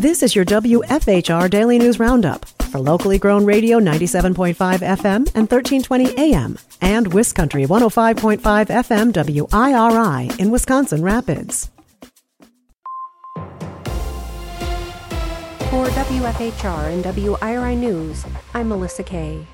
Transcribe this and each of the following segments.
This is your WFHR Daily News Roundup for locally grown radio 97.5 FM and 1320 AM and WisCountry 105.5 FM WIRI in Wisconsin Rapids. For WFHR and WIRI News, I'm Melissa Kay.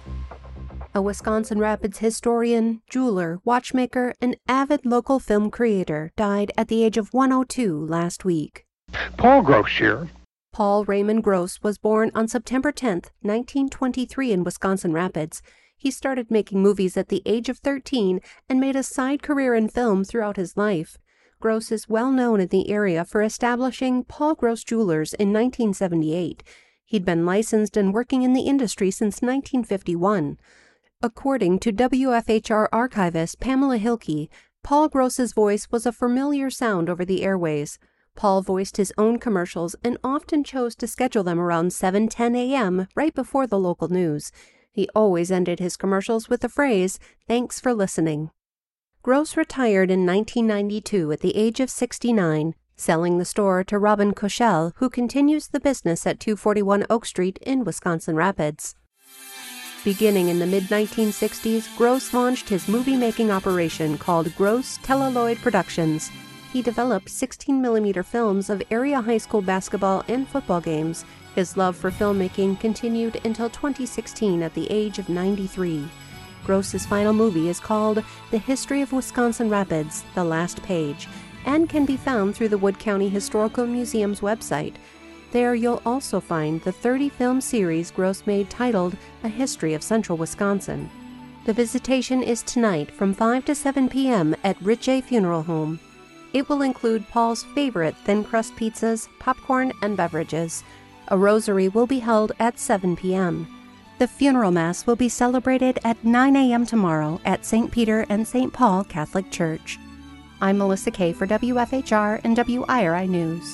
A Wisconsin Rapids historian, jeweler, watchmaker, and avid local film creator died at the age of 102 last week. Paul Gross here. Paul Raymond Gross was born on September 10, 1923 in Wisconsin Rapids. He started making movies at the age of 13 and made a side career in film throughout his life. Gross is well known in the area for establishing Paul Gross Jewelers in 1978. He'd been licensed and working in the industry since 1951. According to WFHR archivist Pamela Hilke, Paul Gross's voice was a familiar sound over the airways. Paul voiced his own commercials and often chose to schedule them around 7:10 a.m. right before the local news. He always ended his commercials with the phrase, "Thanks for listening." Gross retired in 1992 at the age of 69, selling the store to Robin Koschel, who continues the business at 241 Oak Street in Wisconsin Rapids. Beginning in the mid-1960s, Gross launched his movie-making operation called Gross Telluloid Productions. He developed 16mm films of area high school basketball and football games. His love for filmmaking continued until 2016 at the age of 93. Gross's final movie is called The History of Wisconsin Rapids, The Last Page, and can be found through the Wood County Historical Museum's website. There you'll also find the 30-film series Gross made titled A History of Central Wisconsin. The visitation is tonight from 5 to 7 p.m. at Rich A. Funeral Home. It will include Paul's favorite thin crust pizzas, popcorn, and beverages. A rosary will be held at 7 p.m. The funeral mass will be celebrated at 9 a.m. tomorrow at St. Peter and St. Paul Catholic Church. I'm Melissa Kay for WFHR and WIRI News.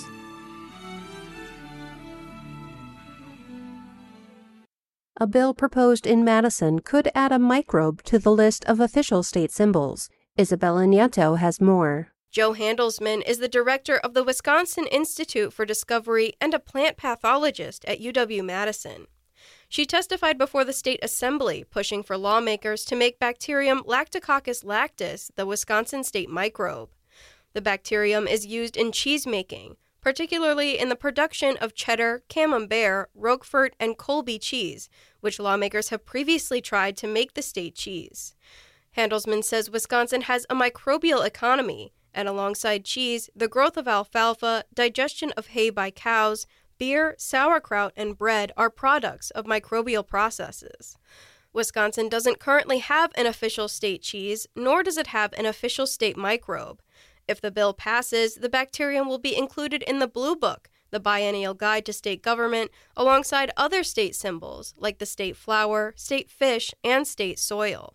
A bill proposed in Madison could add a microbe to the list of official state symbols. Isabella Nieto has more. Jo Handelsman is the director of the Wisconsin Institute for Discovery and a plant pathologist at UW-Madison. She testified before the state assembly, pushing for lawmakers to make bacterium Lactococcus lactis the Wisconsin state microbe. The bacterium is used in cheese making, particularly in the production of cheddar, camembert, Roquefort, and Colby cheese, which lawmakers have previously tried to make the state cheese. Handelsman says Wisconsin has a microbial economy, and alongside cheese, the growth of alfalfa, digestion of hay by cows, beer, sauerkraut, and bread are products of microbial processes. Wisconsin doesn't currently have an official state cheese, nor does it have an official state microbe. If the bill passes, the bacterium will be included in the Blue Book, the biennial guide to state government, alongside other state symbols like the state flower, state fish, and state soil.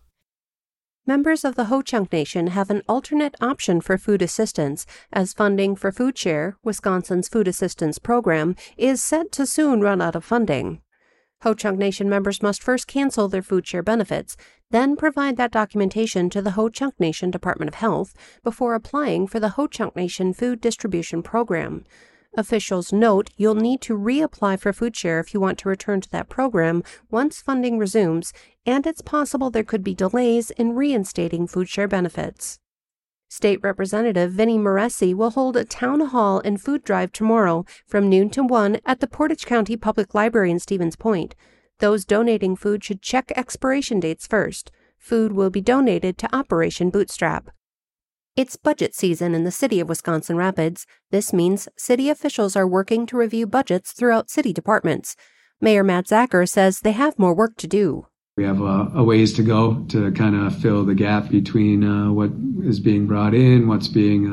Members of the Ho-Chunk Nation have an alternate option for food assistance, as funding for Food Share, Wisconsin's food assistance program, is set to soon run out of funding. Ho-Chunk Nation members must first cancel their Food Share benefits, then provide that documentation to the Ho-Chunk Nation Department of Health before applying for the Ho-Chunk Nation Food Distribution Program. Officials note you'll need to reapply for Food Share if you want to return to that program once funding resumes, and it's possible there could be delays in reinstating Food Share benefits. State Representative Vinnie Moresi will hold a town hall and food drive tomorrow from noon to 1 at the Portage County Public Library in Stevens Point. Those donating food should check expiration dates first. Food will be donated to Operation Bootstrap. It's budget season in the city of Wisconsin Rapids. This means city officials are working to review budgets throughout city departments. Mayor Matt Zacher says they have more work to do. We have a ways to go to kind of fill the gap between what is being brought in, what's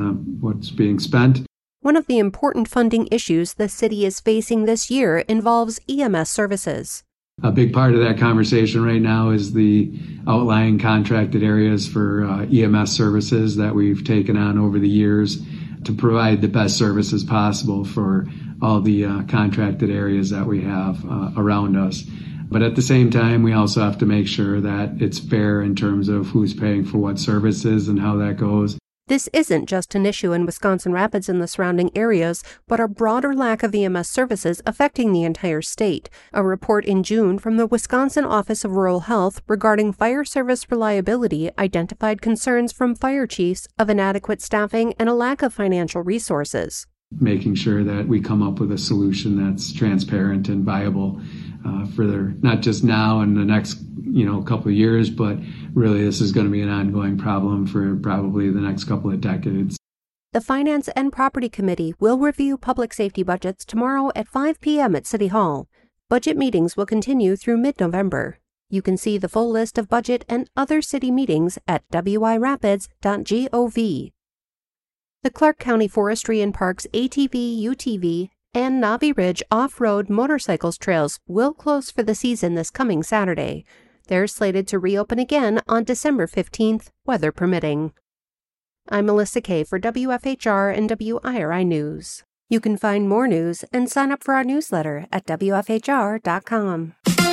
being spent. One of the important funding issues the city is facing this year involves EMS services. A big part of that conversation right now is the outlying contracted areas for EMS services that we've taken on over the years to provide the best services possible for all the contracted areas that we have around us. But at the same time, we also have to make sure that it's fair in terms of who's paying for what services and how that goes. This isn't just an issue in Wisconsin Rapids and the surrounding areas, but a broader lack of EMS services affecting the entire state. A report in June from the Wisconsin Office of Rural Health regarding fire service reliability identified concerns from fire chiefs of inadequate staffing and a lack of financial resources. Making sure that we come up with a solution that's transparent and viable for not just now and the next couple of years, but really this is going to be an ongoing problem for probably the next couple of decades. The Finance and Property Committee will review public safety budgets tomorrow at 5 p.m. at City Hall. Budget meetings will continue through mid-November. You can see the full list of budget and other city meetings at wirapids.gov. The Clark County Forestry and Parks ATV, UTV, and Navi Ridge off-road motorcycles trails will close for the season this coming Saturday. They're slated to reopen again on December 15th, weather permitting. I'm Melissa Kay for WFHR and WIRI News. You can find more news and sign up for our newsletter at WFHR.com.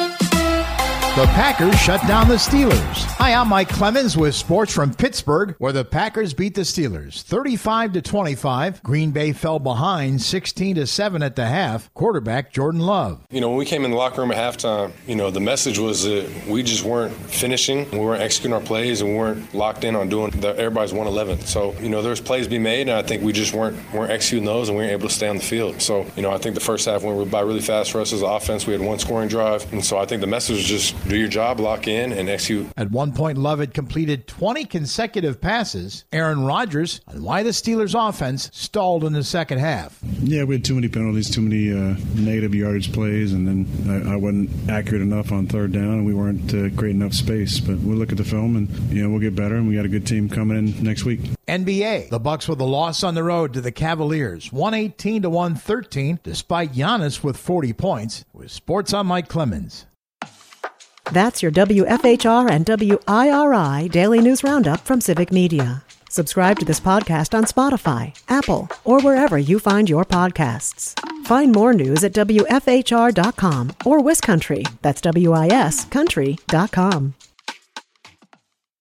The Packers shut down the Steelers. Hi, I'm Mike Clemens with sports from Pittsburgh, where the Packers beat the Steelers 35-25. Green Bay fell behind 16-7 at the half. Quarterback Jordan Love. When we came in the locker room at halftime, the message was that we just weren't finishing. We weren't executing our plays, and we weren't locked in on doing everybody's 111. So, there's plays to be made, and I think we just weren't executing those, and we weren't able to stay on the field. So, I think the first half went by really fast for us as an offense. We had one scoring drive, and so I think the message was just do your job, lock in, and execute. At one point, Love had completed 20 consecutive passes. Aaron Rodgers on why the Steelers' offense stalled in the second half. Yeah, we had too many penalties, too many negative yardage plays, and then I wasn't accurate enough on third down, and we weren't creating enough space. But we'll look at the film, and we'll get better, and we got a good team coming in next week. NBA, the Bucks with a loss on the road to the Cavaliers, 118-113, despite Giannis with 40 points. With sports, I'm Mike Clemens. That's your WFHR and WIRI Daily News Roundup from Civic Media. Subscribe to this podcast on Spotify, Apple, or wherever you find your podcasts. Find more news at WFHR.com or WisCountry, that's WISCountry.com.